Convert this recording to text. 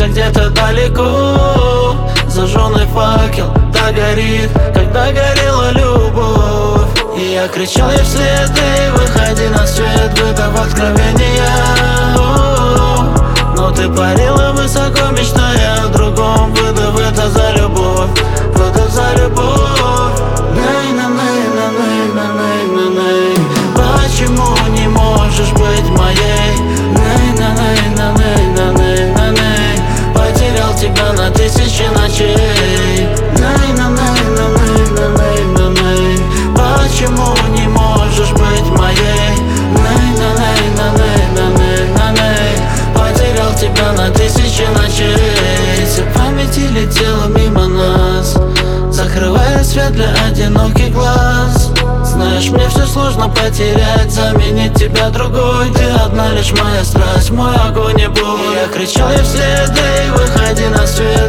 остался где-то далеко. Зажженный факел так горит, когда горела любовь. И я кричал ей вслед: эй, выходи на свет, выдав откровения. Но ты парила высоко, мечтая о другом, выдав это за любовь, выдав за любовь. Ней-на-ней-на-ней-на-ней-на-ней. Почему не можешь быть моей? Ней-на-ней-на-ней-на-ней-на-ней. Потерял тебя на тысячи ночей. Ней-на-ней-на-ней-на-ней-на-ней. Почему не можешь быть моей? Ней-на-ней-на-ней-на-ней-на-ней. Потерял тебя на тысячи ночей. Вся память летела мимо нас, закрывая свет для одиноких глаз. Знаешь, мне все сложно потерять, заменить тебя другой. Ты одна лишь моя страсть, мой огонь и боль. Я кричал ей вслед: эй, выходи на свет,